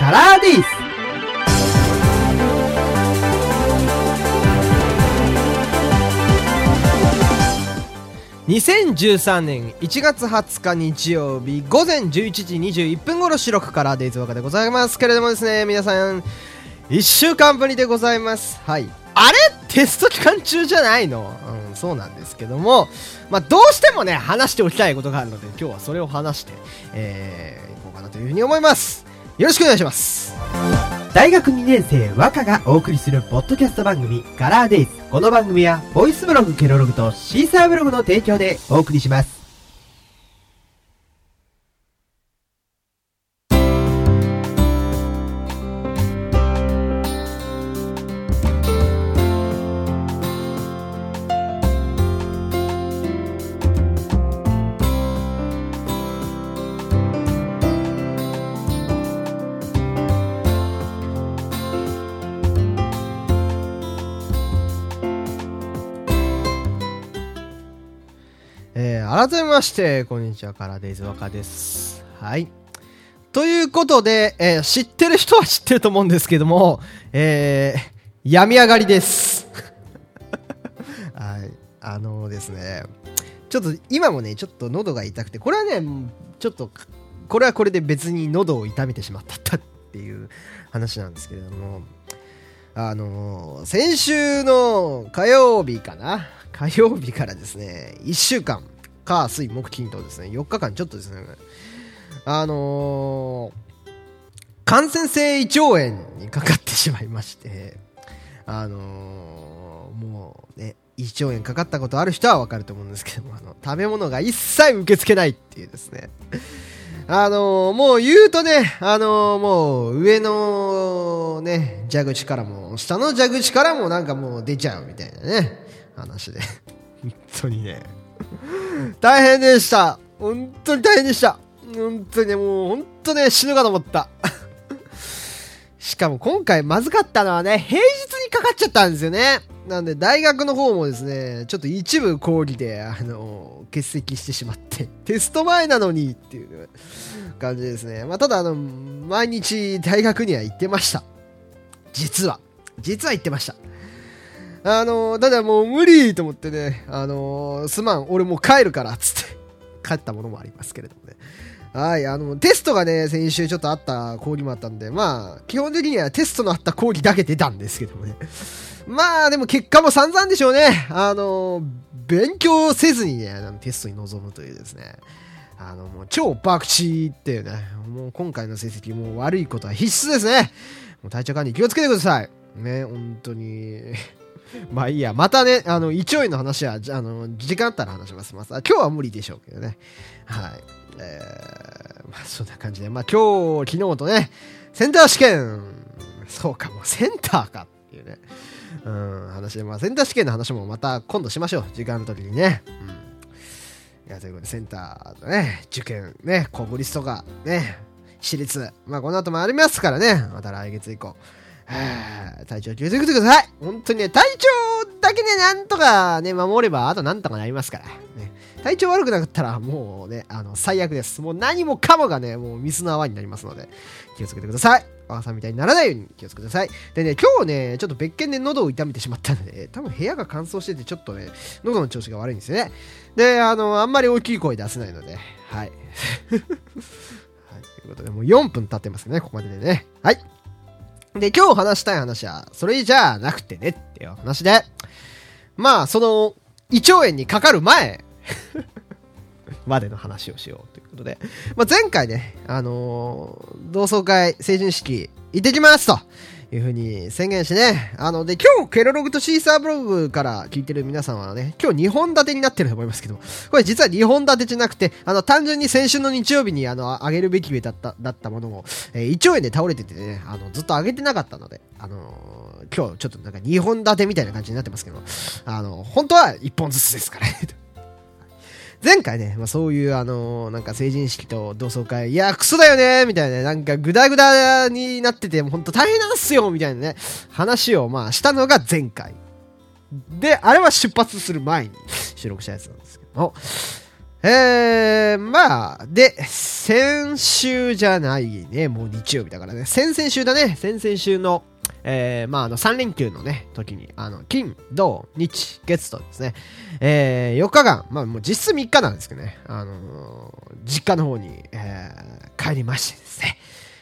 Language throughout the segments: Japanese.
カラーディース。2013年1月20日日曜日午前11時21分頃収録からデイズワカでございますけれどもですね、皆さん1週間ぶりでございます。はい、あれテスト期間中じゃないの？そうなんですけども、どうしてもね話しておきたいことがあるので今日はそれを話していこうかなというふうに思います。よろしくお願いします。大学2年生和歌がお送りするポッドキャスト番組カラーデイズ。この番組はボイスブログケロログとシーサーブログの提供でお送りします。改めましてこんにちは、カラーデイズワカです。はい、ということで、知ってる人は知ってると思うんですけども、病み上がりですはい、ですね、ちょっと今もねちょっと喉が痛くて、これはねちょっとこれはこれで別に喉を痛めてしまったっていう話なんですけれども、先週の火曜日からですね1週間火水木金とですね4日間ちょっとですね感染性胃腸炎にかかってしまいまして、もうね胃腸炎かかったことある人はわかると思うんですけども、食べ物が一切受け付けないっていうですね、もう言うとねもう上のね蛇口からも下の蛇口からもなんかもう出ちゃうみたいなね話で本当にね大変でした。本当に大変でした。本当にね、もう本当ね、死ぬかと思った。しかも今回まずかったのはね、平日にかかっちゃったんですよね。なんで大学の方もですね、ちょっと一部講義で、欠席してしまって、テスト前なのにっていう感じですね。ただ毎日大学には行ってました。実は行ってました。ただもう無理と思ってね、すまん、俺もう帰るからっつって帰ったものもありますけれどもね。はい、テストがね先週ちょっとあった講義もあったんで、基本的にはテストのあった講義だけ出たんですけどもね。でも結果も散々でしょうね。勉強せずにねテストに臨むというですね、もう超爆地っていうね、もう今回の成績もう悪いことは必須ですね。もう体調管理気をつけてくださいね、本当にいいや、またね、胃腸炎の話は、時間あったら話します。今日は無理でしょうけどね。はい。そんな感じで、今日、昨日とね、センター試験、そうか、もうセンターかっていうね、話で、センター試験の話もまた今度しましょう。時間の時にね。いや、ということで、センターのね、受験、ね、国立とか、ね、私立、この後もありますからね、また来月以降。体調気をつけてください。本当にね、体調だけね、なんとかね、守れば、あとなんとかなりますから。ね、体調悪くなかったら、もうね、最悪です。もう何もかもがね、もう水の泡になりますので、気をつけてください。お母さんみたいにならないように気をつけてください。でね、今日ね、ちょっと別件で喉を痛めてしまったので、多分部屋が乾燥してて、ちょっとね、喉の調子が悪いんですよね。で、あんまり大きい声出せないので、はい。はい、ということで、もう4分経ってますね、ここまででね。はい。で、今日話したい話は、それじゃなくてねっていう話で、その、胃腸炎にかかる前までの話をしようということで、前回ね、同窓会成人式行ってきますという風に宣言してね、で、今日ケロログとシーサーブログから聞いてる皆さんはね、今日2本立てになってると思いますけども、これ実は2本立てじゃなくて、単純に先週の日曜日にあげるべきだったものを、胃腸炎で倒れててね、ずっと上げてなかったので、今日ちょっとなんか2本立てみたいな感じになってますけど、本当は1本ずつですからね。前回ね、そういうなんか成人式と同窓会、いや、クソだよねみたいなね、なんかグダグダになってて、ほんと大変なんすよみたいなね、話をしたのが前回。で、あれは出発する前に収録したやつなんですけども、 まあ、で、先週じゃないね、もう日曜日だからね、先々週だね、先々週の、まあ、3連休のね、時に、金、土、日、月とですね、4日間、まあ、もう実質3日なんですけどね、実家の方に、帰りましてですね、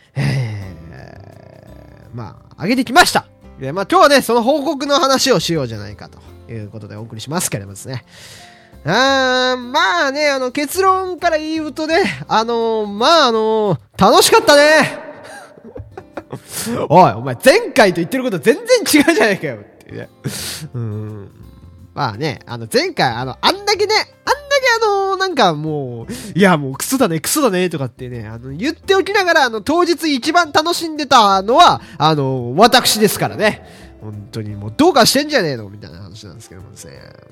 まあ、上げてきました。で、まあ、今日はね、その報告の話をしようじゃないかということでお送りしますけれどもですね。まあね、結論から言うとね、楽しかったね。おい、お前前回と言ってること全然違うじゃないかよっていうね。まあね、前回、あんだけなんかもう、いやもうクソだねとかってね、言っておきながら、当日一番楽しんでたのは、私ですからね。本当にもうどうかしてんじゃねえのみたいな話なんですけどもですね。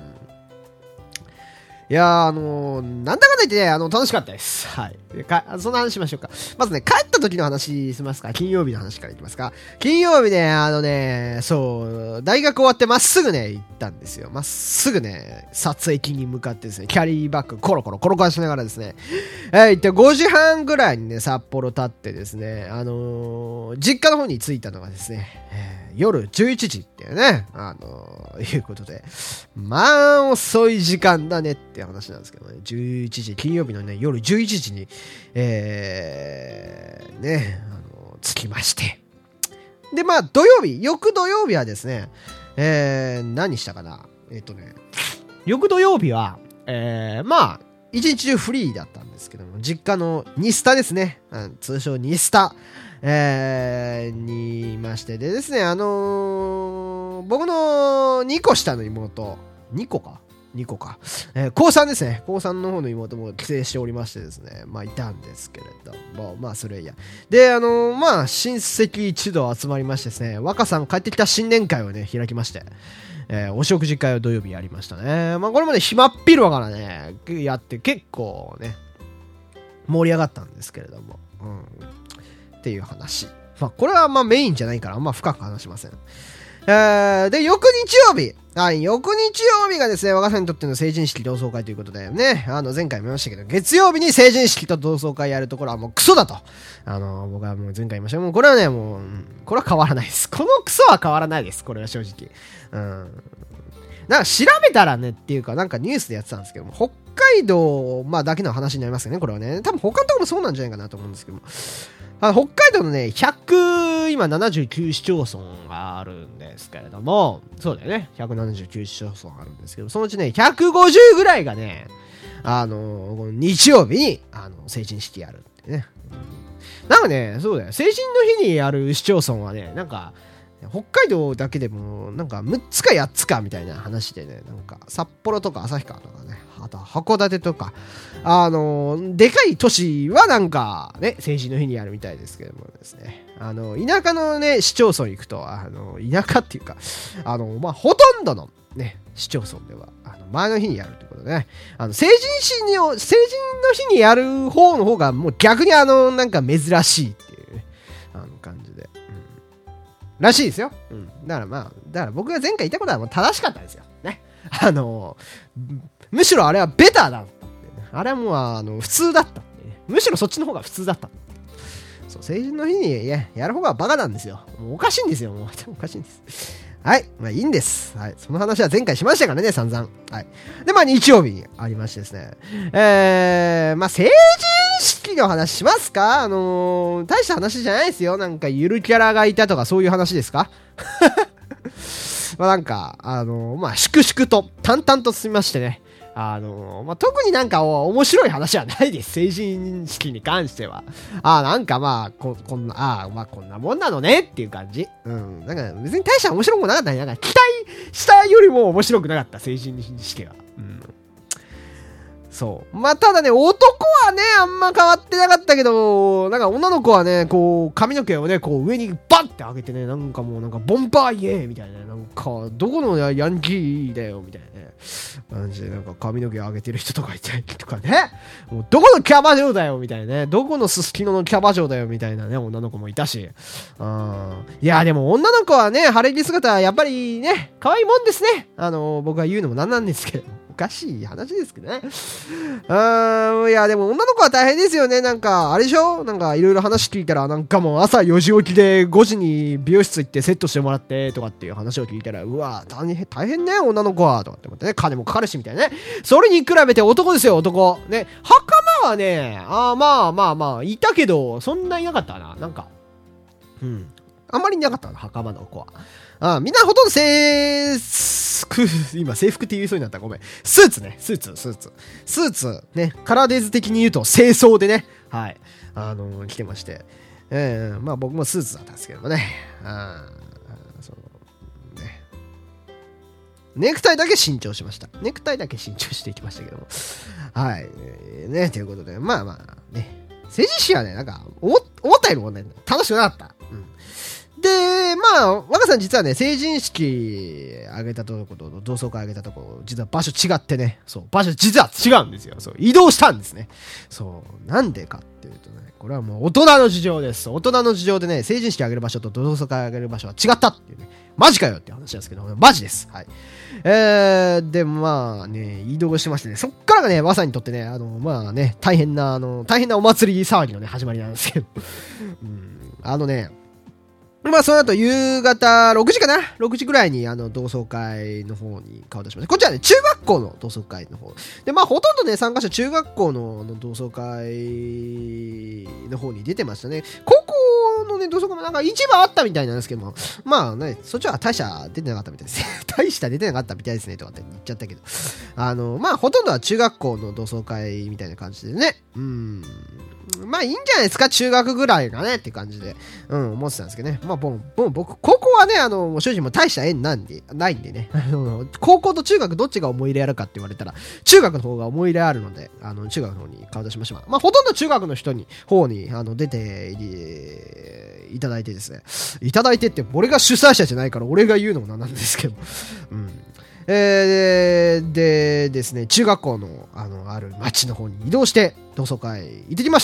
いやー、なんだかんだ言ってね、楽しかったです。はい。その話しましょうか。まずね、帰った時の話しますか。金曜日の話からいきますか。金曜日ね、そう、大学終わってまっすぐね、行ったんですよ。まっすぐね、撮影機に向かってですね、キャリーバッグコロコロ転がしながらですね、行って5時半ぐらいにね、札幌立ってですね、実家の方に着いたのがですね、夜11時っていうね、いうことで、まあ、遅い時間だねって話なんですけどね、11時、金曜日のね、夜11時に、着きまして。で、まあ、翌土曜日はですね、何したかな翌土曜日は、まあ、一日中フリーだったんですけども、実家のニスタですね、通称ニスタ、にいまして、でですね、僕の2個下の妹、2個か、高3ですね。高3の方の妹も帰省しておりましてですね。まあ、いたんですけれども、まあ、それはいいや。で、まあ、親戚一同集まりましてですね、若さん帰ってきた新年会をね、開きまして、お食事会を土曜日やりましたね。まあ、これもね、暇っぴるわからね、やって結構ね、盛り上がったんですけれども、っていう話。まあ、これはまあメインじゃないからあんま深く話しません。で、翌日曜日がですね、若さんにとっての成人式同窓会ということでね、前回も言いましたけど、月曜日に成人式と同窓会やるところはもうクソだと。僕はもう前回言いました。もうこれはね、もう、これは変わらないです。このクソは変わらないです。これは正直。なんか調べたらねっていうか、なんかニュースでやってたんですけども、北海道、まあだけの話になりますよね、これはね。多分他のところもそうなんじゃないかなと思うんですけども。北海道のね、今79市町村があるんですけれども、そうだよね。179市町村あるんですけど、そのうちね、150ぐらいがね、日曜日に、成人式やるってね。なんかね、そうだよ。成人の日にやる市町村はね、なんか、北海道だけでも、なんか6つか8つかみたいな話でね、なんか札幌とか旭川とかね、あと函館とか、でかい都市はなんかね、成人の日にやるみたいですけどもですね、田舎のね、市町村行くと、田舎っていうか、まあ、ほとんどのね、市町村では、前の日にやるということでね、成人の日にやる方がもう逆になんか珍しいっていうね、感じで。らしいですよ。だから僕が前回言ったことはもう正しかったですよ。ね。むしろあれはベターだったって、ね。あれはもう普通だったって、ね。むしろそっちの方が普通だった。そう、成人の日にやる方がバカなんですよ。もうおかしいんですよ。もうおかしいんです。はい。まあいいんです。はい。その話は前回しましたからね、散々。はい。で、まあ日曜日にありましてですね。まあ成人式の話しますか？大した話じゃないですよ。なんかゆるキャラがいたとかそういう話ですか？まあなんか、まあ粛々と淡々と進みましてね。まあ、特になんか面白い話はないです。成人式に関しては。なんかまあ、こんなもんなのねっていう感じ。なんか別に大した面白くもなかったね。なんか期待したよりも面白くなかった、成人式は。そう。まあ、ただね、男はね、あんま変わってなかったけど、なんか女の子はね、こう、髪の毛をね、こう上にバンって上げてね、なんかもうなんかボンバーイエーみたいな、なんか、どこのヤンキーだよ、みたいなね。感じで、なんか髪の毛上げてる人とかいたりとかね。もうどこのキャバ嬢だよ、みたいなね。どこのすすきののキャバ嬢だよ、みたいなね、女の子もいたし。いや、でも女の子はね、晴れ着姿はやっぱりね、可愛いもんですね。僕が言うのもなんなんですけど。 かしい話ですけどね。いや、でも女の子は大変ですよね。なんか、あれでしょ？なんか、いろいろ話聞いたら、なんかもう朝4時起きで5時に美容室行ってセットしてもらって、とかっていう話を聞いたら、うわ、大変ね、女の子は、とかって思ってね、金もかかるし、みたいなね。それに比べて男ですよ、男。ね、袴はね、まあ、いたけど、そんないなかったな。なんか、あんまりいなかったな、袴の子は。みんなほとんど今制服って言いそうになった。ごめん。スーツね。カラーデイズ的に言うと清掃でね。はい。来てまして。まあ僕もスーツだったんですけどもね。ね。ネクタイだけ新調しました。ネクタイだけ新調していきましたけども。はい。ね、ということで、まあね。成人式はね、なんか、思ったよりもね、楽しくなかった。で、まあ、若さん実はね、成人式あげたところと同窓会あげたところ、実は場所違ってね、そう、場所実は違うんですよ。そう、移動したんですね。そう、なんでかっていうとね、これはもう大人の事情です。大人の事情でね、成人式あげる場所と同窓会あげる場所は違ったっていうね、マジかよっていう話なんですけど、マジです。はい。で、まあね、移動してましてね、そっからがね、若さんにとってね、まあね、大変なお祭り騒ぎのね、始まりなんですけど、まあ、その後、夕方6時かな ?6 時ぐらいに、同窓会の方に顔出しました。こっちはね、中学校の同窓会の方。で、まあ、ほとんどね、参加者中学校の同窓会の方に出てましたね。高校のね、同窓会もなんか一部あったみたいなんですけども、まあね、そっちは大した出てなかったみたいです。大した出てなかったみたいですね、とかって言っちゃったけど。まあ、ほとんどは中学校の同窓会みたいな感じでね。まあいいんじゃないですか、中学ぐらいがねって感じで、思ってたんですけどね。まあ僕、高校はね、正直もう大した縁ないんでね。高校と中学どっちが思い入れあるかって言われたら、中学の方が思い入れあるので、中学の方に顔出しました。まあほとんど中学の方に、出ていただいてですね。いただいてって、俺が主催者じゃないから俺が言うのもなんですけど、でですね、中学校の、ある町の方に移動して、同窓会行ってきました。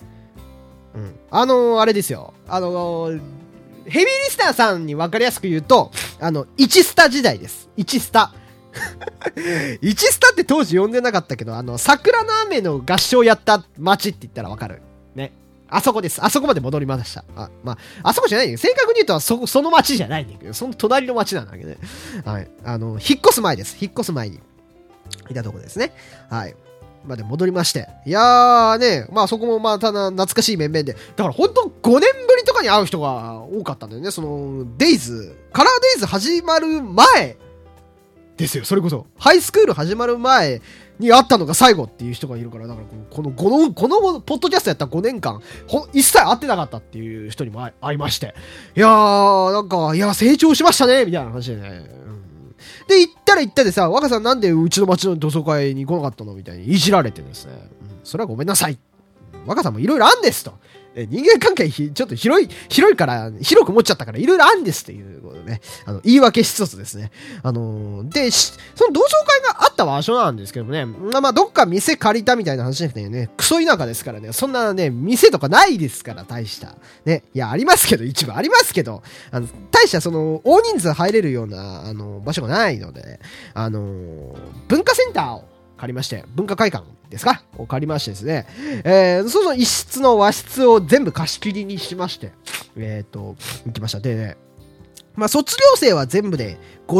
あれですよ。ヘビーリスナーさんに分かりやすく言うと、1スタ時代です。1スタ。1スタって当時呼んでなかったけど、桜の雨の合唱やった町って言ったら分かる。ね。あそこです。あそこまで戻りました。まあ、あそこじゃないんだけど、正確に言うとその町じゃないんだけど、その隣の町なんだけどね。はい。引っ越す前です。引っ越す前にいたとこですね。はい。まで戻りまして。いやーね、まあそこもまあただ懐かしい面々で。だから本当5年ぶりとかに会う人が多かったんだよね。その、カラーデイズ始まる前ですよ、それこそ。ハイスクール始まる前に会ったのが最後っていう人がいるから、だからこのポッドキャストやった5年間、一切会ってなかったっていう人にも会いまして。いやー、なんか、いや、成長しましたね、みたいな話でね。で、行ったでさ、若さんなんでうちの町の同窓会に来なかったのみたいにいじられてですね。それはごめんなさい。若さんもいろいろあんですと。人間関係ちょっと広いから、広く持っちゃったからいろいろあんですっていうことでね。言い訳一つですね。で、その同窓会があった場所なんですけどもね。まあ、どっか店借りたみたいな話じゃなくてね、クソ田舎ですからね。そんなね、店とかないですから、大した。ね。いや、ありますけど、一部ありますけど、大した大人数入れるような、場所がないので、文化センターを借りまして、文化会館ですかを借りましてですね、その一室の和室を全部貸し切りにしまして、行きました。でね、まあ、卒業生は全部で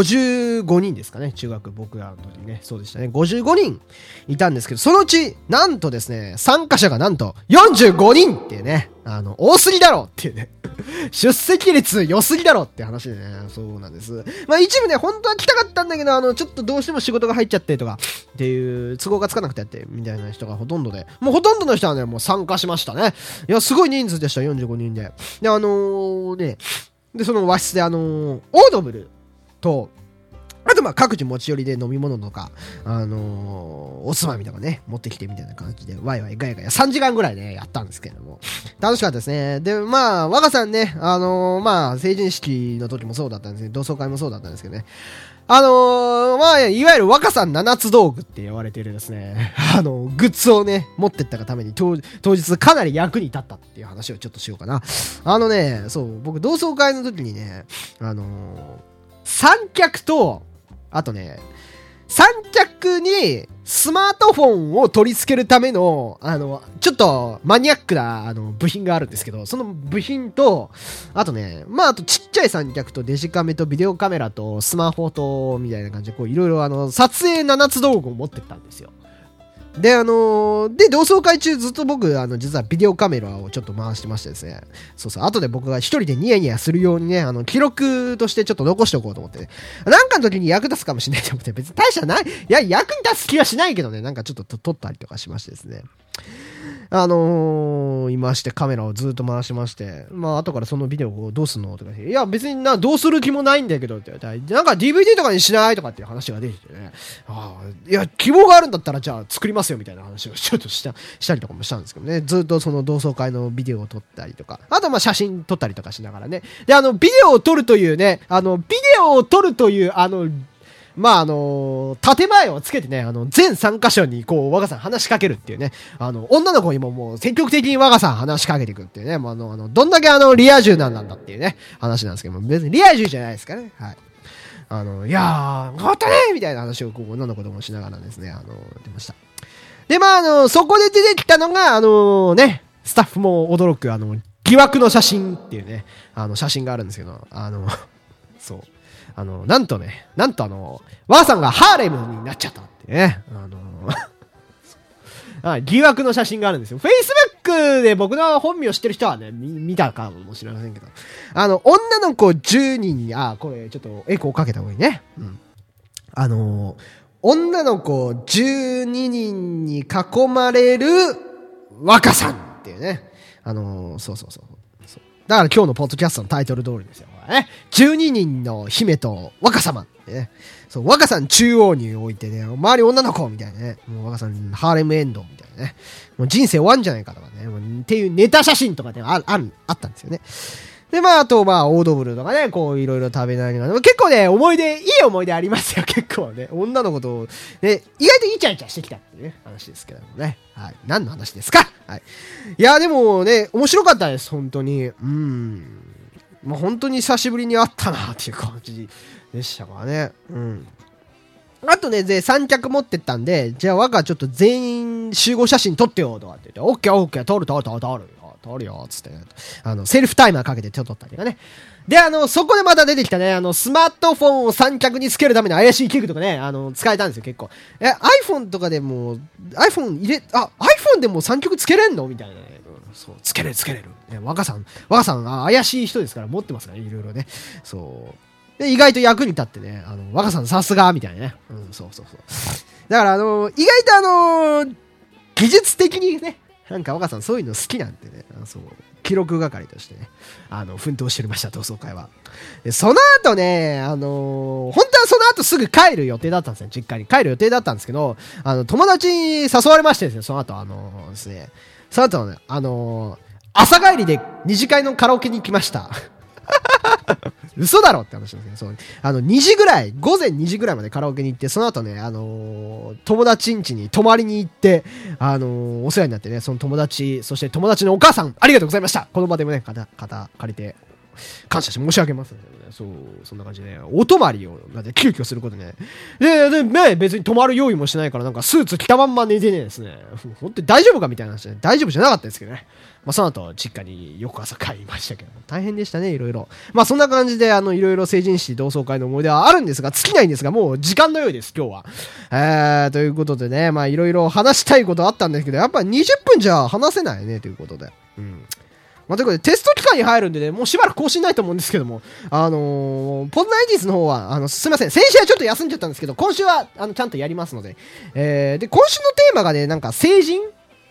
55人ですかね。中学僕らの時にね。そうでしたね。55人いたんですけど、そのうち、なんとですね、参加者がなんと45人っていうね、多すぎだろっていうね。出席率良すぎだろって話でね。そうなんです。まあ一部ね、本当は来たかったんだけど、ちょっとどうしても仕事が入っちゃってとか、っていう都合がつかなくてやって、みたいな人がほとんどで。もうほとんどの人はね、もう参加しましたね。いや、すごい人数でした、45人で。で、で、その和室でオードブルと、あとまあ各自持ち寄りで飲み物とか、おつまみとかね、持ってきてみたいな感じで、ワイワイガヤガヤ3時間ぐらいね、やったんですけれども、楽しかったですね。で、まあ、若さんね、まあ、成人式の時もそうだったんですね、同窓会もそうだったんですけどね、まあ、いわゆる若さん7つ道具って言われているですね、グッズをね、持ってったがために当日かなり役に立ったっていう話をちょっとしようかな。そう、僕同窓会の時にね、三脚と、あとね、 三脚にスマートフォンを取り付けるための、ちょっとマニアックな、部品があるんですけど、その部品と、あとね、あとちっちゃい三脚とデジカメとビデオカメラとスマホと、みたいな感じで、こういろいろ撮影7つ道具を持ってったんですよ。で、同窓会中ずっと僕、実はビデオカメラをちょっと回してましてですね。そうそう、後で僕が一人でニヤニヤするようにね、記録としてちょっと残しておこうと思ってね。なんかの時に役立つかもしれないと思って、別に大したない、いや、役に立つ気はしないけどね、なんかちょっと撮ったりとかしましてですね。いましてカメラをずっと回しまして、後からそのビデオをどうすんのとか、いや、別にどうする気もないんだけど、って言われて、なんか DVD とかにしないとかっていう話が出てきてね、いや、希望があるんだったらじゃあ作りますよみたいな話をちょっとしたりとかもしたんですけどね、ずっとその同窓会のビデオを撮ったりとか、あと写真撮ったりとかしながらね、で、ビデオを撮るというね、ビデオを撮るという、建前をつけてね、全参加者にこう、若さん話しかけるっていうね、女の子にももう積極的に若さん話しかけていくっていうね、どんだけリア充なんだっていうね、話なんですけども、別にリア充じゃないですかね、はい。いやー、変わったねみたいな話をこう、女の子ともしながらですね、出ました。で、そこで出てきたのが、スタッフも驚く、疑惑の写真っていうね、写真があるんですけど、そう。なんと若さんがハーレムになっちゃったってね、疑惑の写真があるんですよ。Facebook で僕の本名知ってる人はね、見たかもしれませんけど、女の子10人に、これちょっとエコーかけた方がいいね。うん。女の子12人に囲まれる若さんっていうね。そう。だから今日のポッドキャストのタイトル通りですよ。12人の姫と若様ってね。そう、若さん中央に置いてね、周り女の子みたいなね。もう若さんハーレムエンドみたいなね。もう人生終わんじゃないかとかね。っていうネタ写真とかであったんですよね。で、あと、オードブルとかね、こう、いろいろ食べながら、結構ね、いい思い出ありますよ、結構ね。女の子と、ね、意外とイチャイチャしてきたっていうね、話ですけどもね。はい。何の話ですか？はい。いや、でもね、面白かったです、本当に。本当に久しぶりに会ったな、っていう感じでしたからね。あとね、三脚持ってったんで、じゃあ、若ちょっと全員集合写真撮ってよ、とかって言って、オッケー、撮るよ、つって、セルフタイマーかけて撮ったりとかね。で、そこでまた出てきたね、スマートフォンを三脚につけるための怪しい器具とかね、使えたんですよ、結構。iPhone とかでも、iPhone でも三脚つけれんのみたいなね。そう、つけれる。若さん、怪しい人ですから、持ってますからね、いろいろね。そう。で、意外と役に立ってね、若さんさすが、みたいなね。そう。だから、意外と技術的にね、なんか若さんそういうの好きなんでね、そう記録係としてね、奮闘しておりました、同窓会は。で、その後ね、本当はその後すぐ帰る予定だったんですよ、実家に帰る予定だったんですけど、友達に誘われましてですね、その後ですね、その後ね、朝帰りで二次会のカラオケに行きました。嘘だろって話なんですけど、そう。2時ぐらい、午前2時ぐらいまでカラオケに行って、その後ね、友達ん家に泊まりに行って、お世話になってね、その友達、そして友達のお母さん、ありがとうございました。この場でもね、肩借りて、感謝して申し上げますのでね、そう、そんな感じでね、お泊まりを、急遽することでね。で、ね、別に泊まる用意もしないから、なんかスーツ着たまんま寝てねですね、本当に大丈夫かみたいな話で、大丈夫じゃなかったですけどね。その後、実家に翌朝帰りましたけど、大変でしたね、いろいろ。そんな感じで、いろいろ成人式同窓会の思い出はあるんですが、尽きないんですが、もう時間のようです、今日は。ということでね、いろいろ話したいことあったんですけど、やっぱり20分じゃ話せないね、ということで。ということで、テスト期間に入るんでね、もうしばらく更新ないと思うんですけども、ポッドナイティスの方は、すいません、先週はちょっと休んじゃったんですけど、今週は、ちゃんとやりますので、で、今週のテーマがね、なんか、成人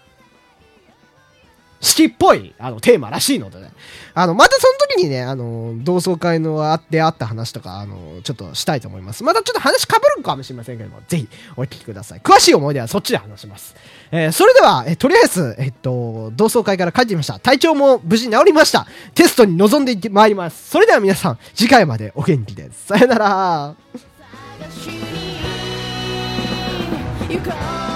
式っぽい、テーマらしいのでね。またその時にね、同窓会のであった話とか、ちょっとしたいと思います。またちょっと話被るかもしれませんけども、ぜひお聞きください。詳しい思い出はそっちで話します。それでは、とりあえず、同窓会から帰ってきました。体調も無事治りました。テストに臨んでいってまいります。それでは皆さん、次回までお元気です。さよなら。